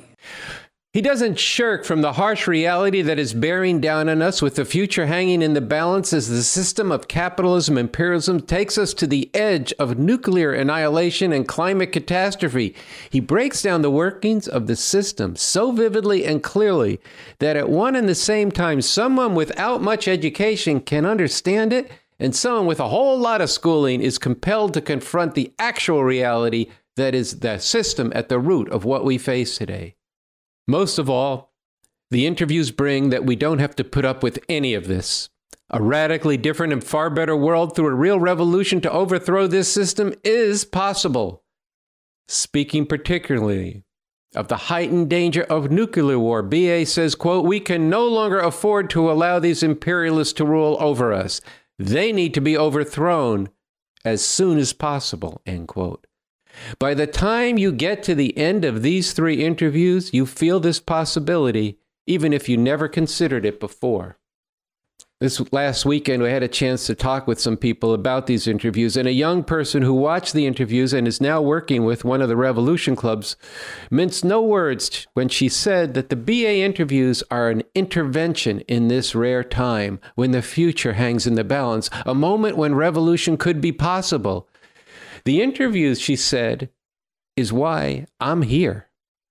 He doesn't shirk from the harsh reality that is bearing down on us, with the future hanging in the balance as the system of capitalism imperialism takes us to the edge of nuclear annihilation and climate catastrophe. He breaks down the workings of the system so vividly and clearly that at one and the same time, someone without much education can understand it, and someone with a whole lot of schooling is compelled to confront the actual reality that is the system at the root of what we face today. Most of all, the interviews bring that we don't have to put up with any of this. A radically different and far better world through a real revolution to overthrow this system is possible. Speaking particularly of the heightened danger of nuclear war, B A says, quote, "We can no longer afford to allow these imperialists to rule over us. They need to be overthrown as soon as possible," end quote. By the time you get to the end of these three interviews, you feel this possibility, even if you never considered it before. This last weekend, we had a chance to talk with some people about these interviews, and a young person who watched the interviews and is now working with one of the Revolution Clubs minced no words when she said that the B A interviews are an intervention in this rare time when the future hangs in the balance, a moment when revolution could be possible. The interviews, she said, is why I'm here.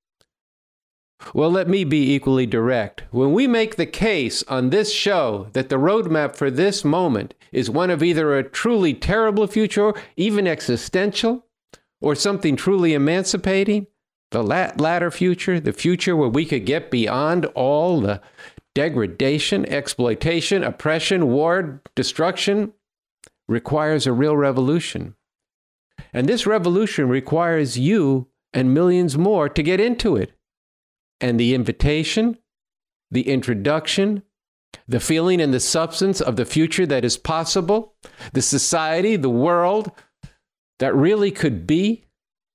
Well, let me be equally direct. When we make the case on this show that the roadmap for this moment is one of either a truly terrible future, even existential, or something truly emancipating, the latter future, the future where we could get beyond all the degradation, exploitation, oppression, war, destruction, requires a real revolution. And this revolution requires you and millions more to get into it. And the invitation, the introduction, the feeling and the substance of the future that is possible, the society, the world that really could be,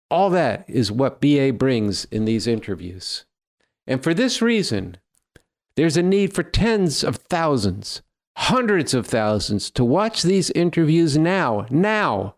All that is what B A brings in these interviews. And for this reason, there's a need for tens of thousands, hundreds of thousands to watch these interviews now, now.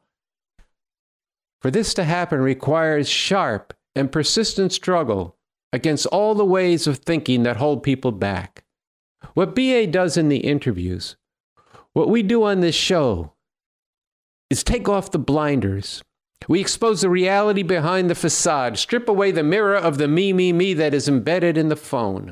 For this to happen requires sharp and persistent struggle against all the ways of thinking that hold people back. What B A does in the interviews, what we do on this show, is take off the blinders. We expose the reality behind the facade, strip away the mirror of the me, me, me that is embedded in the phone.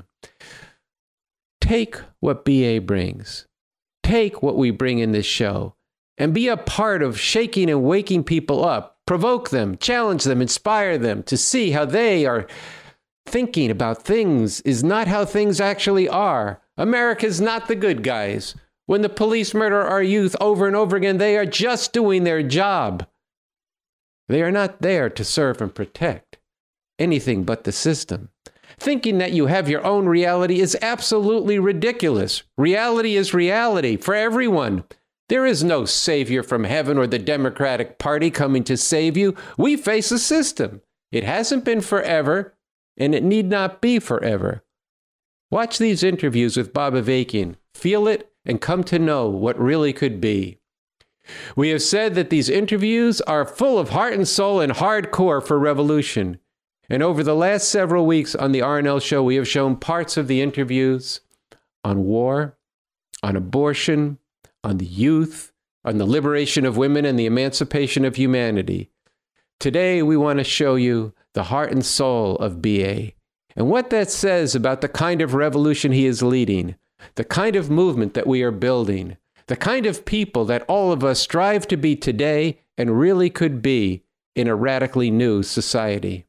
Take what B A brings. Take what we bring in this show and be a part of shaking and waking people up. Provoke them, challenge them, inspire them to see how they are thinking about things is not how things actually are. America's not the good guys. When the police murder our youth over and over again, they are just doing their job. They are not there to serve and protect anything but the system. Thinking that you have your own reality is absolutely ridiculous. Reality is reality for everyone. There is no savior from heaven or the Democratic Party coming to save you. We face a system. It hasn't been forever, and it need not be forever. Watch these interviews with Bob Avakian. Feel it and come to know what really could be. We have said that these interviews are full of heart and soul and hardcore for revolution. And over the last several weeks on the R and L show, we have shown parts of the interviews on war, on abortion, on the youth, on the liberation of women and the emancipation of humanity. Today, we want to show you the heart and soul of B A and what that says about the kind of revolution he is leading, the kind of movement that we are building, the kind of people that all of us strive to be today and really could be in a radically new society.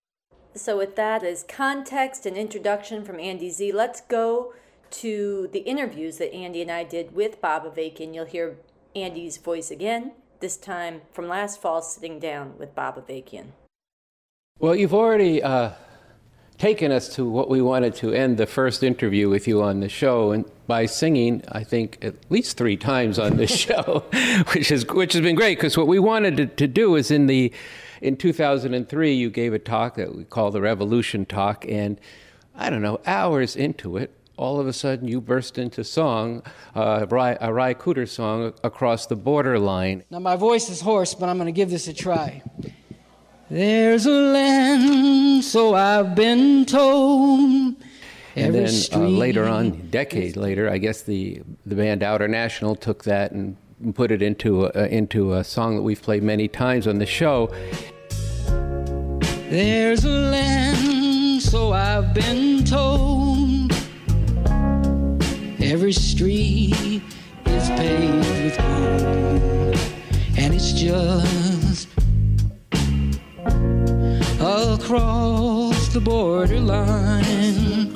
So with that as context and introduction from Andy Z, let's go to the interviews that Andy and I did with Bob Avakian. You'll hear Andy's voice again, this time from last fall sitting down with Bob Avakian. Well, you've already uh, taken us to what we wanted to end the first interview with you on the show, and by singing, I think, at least three times on this show, which is which has been great, because what we wanted to, to do is in the in two thousand three, you gave a talk that we call the Revolution Talk, and I don't know, hours into it, all of a sudden you burst into song, uh, a Ry Cooder song, Across the Borderline. Now my voice is hoarse, but I'm going to give this a try. There's a land, so I've been told. And then uh, later on, a decade later, I guess the, the band Outer National took that and put it into a, into a song that we've played many times on the show. There's a land, so I've been told. Every street is paved with gold, and it's just across the borderline.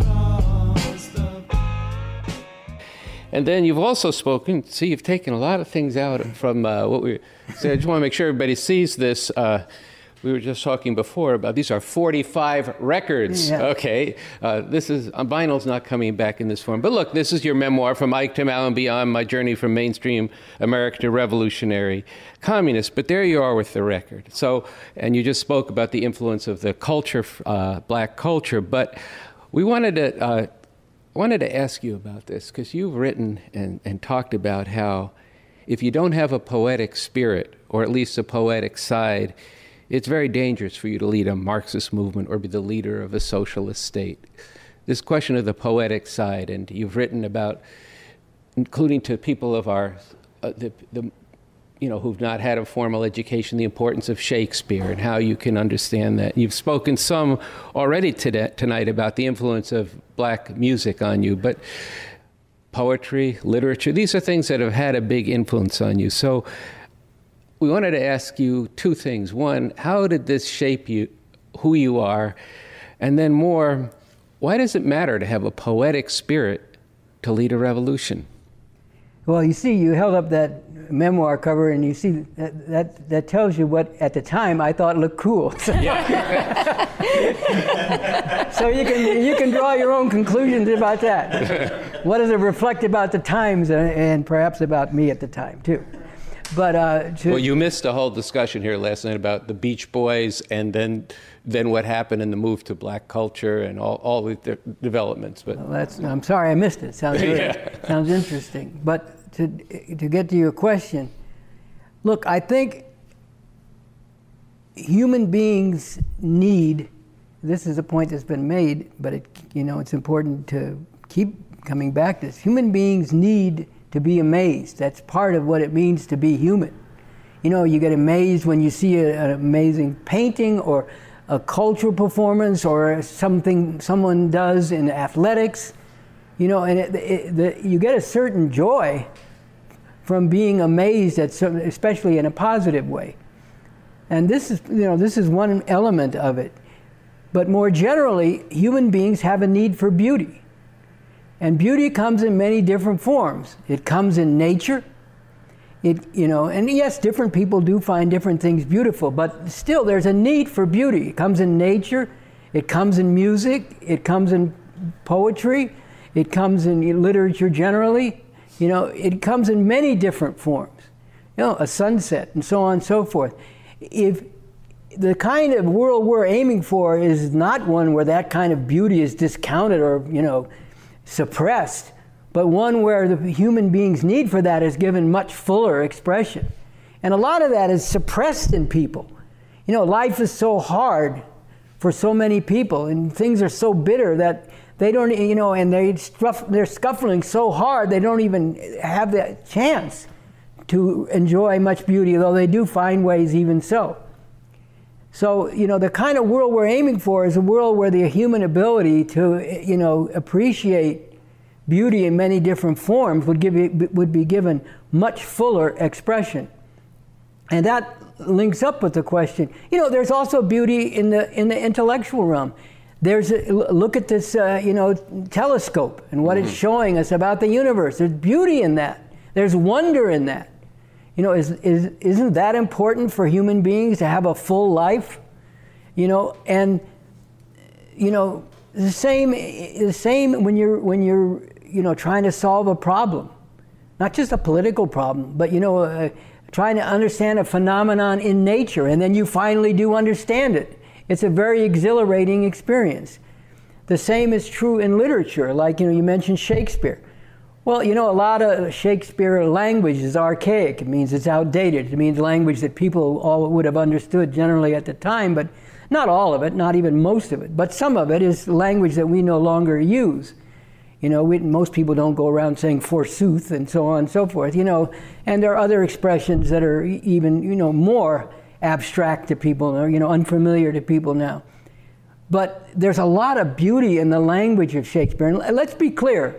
And then you've also spoken, see, you've taken a lot of things out from uh, what we said. I just want to make sure everybody sees this. Uh, we were just talking before about these are forty-five records. Yeah. Okay, uh, this is, uh, vinyl's not coming back in this form. But look, this is your memoir, From Ike to Mao and Beyond, My Journey from Mainstream America to Revolutionary Communist. But there you are with the record. So, and you just spoke about the influence of the culture, uh, black culture. But we wanted to, uh, wanted to ask you about this, because you've written and, and talked about how if you don't have a poetic spirit, or at least a poetic side, it's very dangerous for you to lead a Marxist movement or be the leader of a socialist state. This question of the poetic side, and you've written about, including to people of our, uh, the, the, you know, who've not had a formal education, the importance of Shakespeare and how you can understand that. You've spoken some already today, tonight about the influence of black music on you, but poetry, literature, these are things that have had a big influence on you. So we wanted to ask you two things. One, how did this shape you, who you are? And then more, why does it matter to have a poetic spirit to lead a revolution? Well, you see, you held up that memoir cover, and you see that that, that tells you what, at the time, I thought looked cool. So, yeah. So you can you can draw your own conclusions about that. What does it reflect about the times, and, and perhaps about me at the time, too? but uh, to, well, you missed a whole discussion here last night about the Beach Boys, and then then what happened in the move to black culture and all all the de- developments. But well, that's I'm sorry I missed it. Sounds really, yeah. sounds interesting. But to to get to your question, look, I think human beings need. This is a point that's been made, but it you know it's important to keep coming back to this. Human beings need to be amazed. That's part of what it means to be human. You know, you get amazed when you see a, an amazing painting or a cultural performance or something someone does in athletics. You know, and it, it, the, you get a certain joy from being amazed at some, especially in a positive way. And this is, you know, this is one element of it. But more generally, human beings have a need for beauty. And beauty comes in many different forms. It comes in nature. It, you know, and yes, different people do find different things beautiful, but still there's a need for beauty. It comes in nature, it comes in music, it comes in poetry, it comes in literature generally. You know, it comes in many different forms. You know, a sunset and so on and so forth. If the kind of world we're aiming for is not one where that kind of beauty is discounted or, you know, suppressed, but one where the human being's need for that is given much fuller expression. And a lot of that is suppressed in people. You know, life is so hard for so many people, and things are so bitter that they don't, you know, and they stuff, they're scuffling so hard they don't even have the chance to enjoy much beauty, though they do find ways even so. So, you know, the kind of world we're aiming for is a world where the human ability to, you know, appreciate beauty in many different forms would give it, would be given much fuller expression. And that links up with the question. You know, there's also beauty in the in the intellectual realm. There's a, look at this, uh, you know, telescope and what mm-hmm. it's showing us about the universe. There's beauty in that. There's wonder in that. You know, is, is, isn't that important for human beings to have a full life? You know, and, you know, the same, the same when you're, when you're, you know, trying to solve a problem, not just a political problem, but, you know, uh, trying to understand a phenomenon in nature, and then you finally do understand it. It's a very exhilarating experience. The same is true in literature, like, you know, you mentioned Shakespeare. Well, you know, a lot of Shakespeare language is archaic. It means it's outdated. It means language that people all would have understood generally at the time, but not all of it, not even most of it. But some of it is language that we no longer use. You know, we, most people don't go around saying forsooth and so on and so forth, you know, and there are other expressions that are even, you know, more abstract to people, or, you know, unfamiliar to people now. But there's a lot of beauty in the language of Shakespeare. And let's be clear.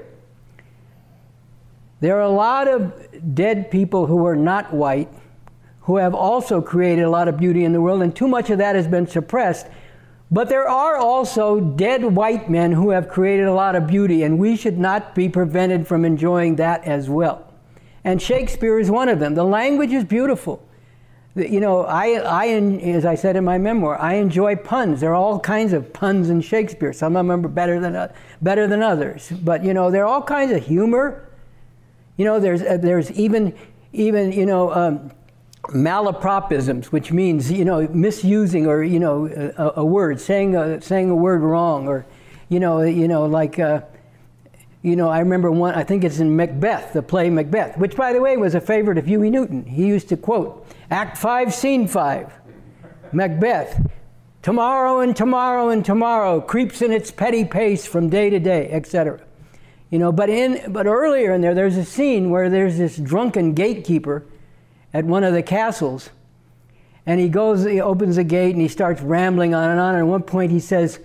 There are a lot of dead people who are not white who have also created a lot of beauty in the world, and too much of that has been suppressed. But there are also dead white men who have created a lot of beauty, and we should not be prevented from enjoying that as well. And Shakespeare is one of them. The language is beautiful. You know, I, I, as I said in my memoir, I enjoy puns. There are all kinds of puns in Shakespeare. Some of them are better than, better than others. But, you know, there are all kinds of humor. You know, there's uh, there's even even you know um, malapropisms, which means you know misusing or you know a, a word, saying a, saying a word wrong, or you know you know like uh, you know I remember one. I think it's in Macbeth, the play Macbeth, which by the way was a favorite of Huey Newton. He used to quote Act Five, Scene Five, Macbeth. Tomorrow and tomorrow and tomorrow creeps in its petty pace from day to day, et cetera. You know, but in but earlier in there, there's a scene where there's this drunken gatekeeper at one of the castles, and he goes, he opens the gate and he starts rambling on and on. And at one point, he says,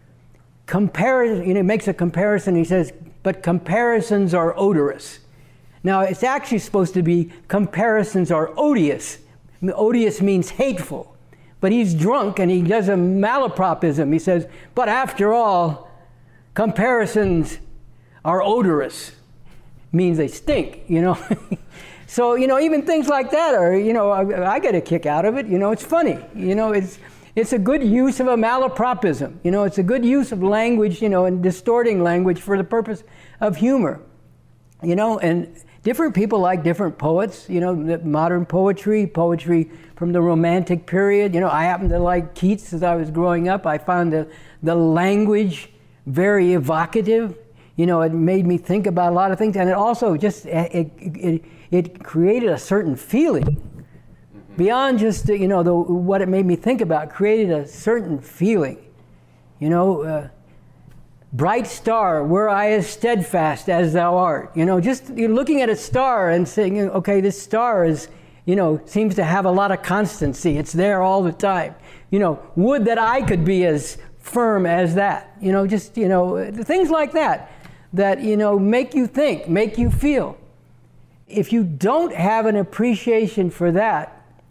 "Compare," you know, he makes a comparison. He says, "But comparisons are odorous." Now, it's actually supposed to be comparisons are odious. Odious means hateful, but he's drunk and he does a malapropism. He says, "But after all, comparisons are odorous," means they stink, you know. So, you know, even things like that are, you know, I, I get a kick out of it. You know, it's funny. You know, it's it's a good use of a malapropism. You know, it's a good use of language, you know, and distorting language for the purpose of humor. You know, and different people like different poets, you know, the modern poetry, poetry from the Romantic period. You know, I happen to like Keats as I was growing up. I found the, the language very evocative. You know, it made me think about a lot of things, and it also just, it, it, it created a certain feeling. Beyond just, you know, the, what it made me think about, created a certain feeling. You know, uh, bright star, were I as steadfast as thou art. You know, just you're looking at a star and saying, okay, this star is, you know, seems to have a lot of constancy. It's there all the time. You know, would that I could be as firm as that. You know, just, you know, things like that, that, you know, make you think, make you feel. If you don't have an appreciation for that,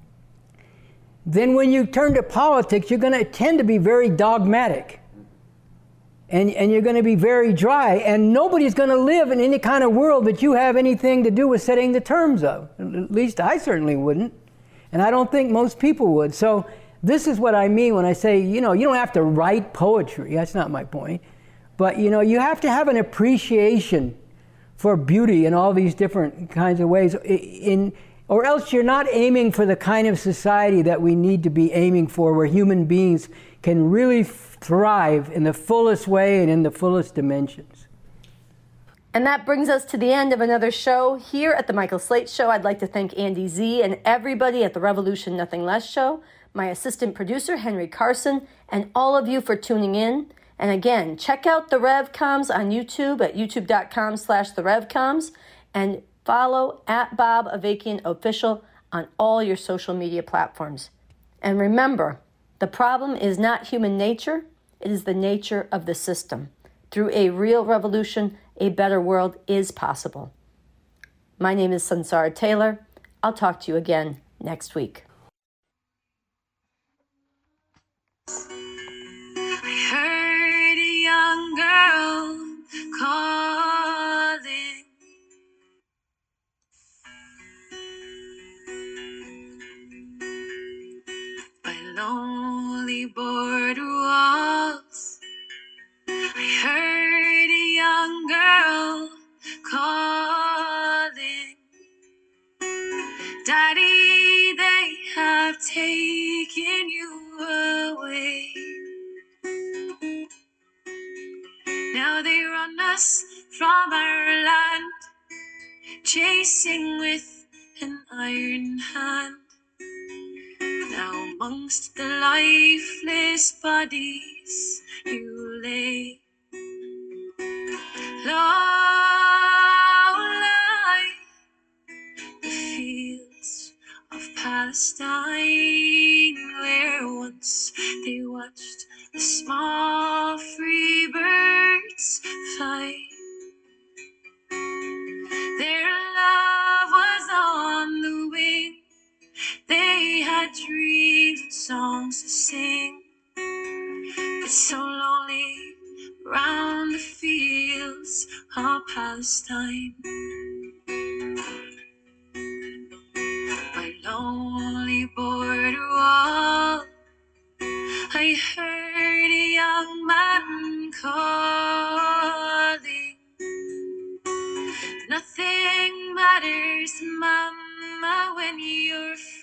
then when you turn to politics, you're going to tend to be very dogmatic. And, and you're going to be very dry, and nobody's going to live in any kind of world that you have anything to do with setting the terms of. At least I certainly wouldn't, and I don't think most people would. So this is what I mean when I say, you know, you don't have to write poetry. That's not my point. But, you know, you have to have an appreciation for beauty in all these different kinds of ways, in, or else you're not aiming for the kind of society that we need to be aiming for, where human beings can really thrive in the fullest way and in the fullest dimensions. And that brings us to the end of another show here at the Michael Slate Show. I'd like to thank Andy Z and everybody at the Revolution Nothing Less Show, my assistant producer, Henry Carson, and all of you for tuning in. And again, check out the RevComs on YouTube at youtube.com slash the RevComs, and follow at Bob Avakian Official on all your social media platforms. And remember, the problem is not human nature, it is the nature of the system. Through a real revolution, a better world is possible. My name is Sansara Taylor. I'll talk to you again next week. I heard a young girl calling. By lonely border walls, I heard a young girl calling. Daddy, they have taken you away. Now they run us from our land, chasing with an iron hand. Now amongst the lifeless bodies you lay. Low lie the fields of Palestine, where once they watched the small free birds fly. Their love was on the wing. They had dreams and songs to sing. It's so lonely round the fields of Palestine. By lonely border wall, I heard a young man calling. Nothing matters, Mama, when you're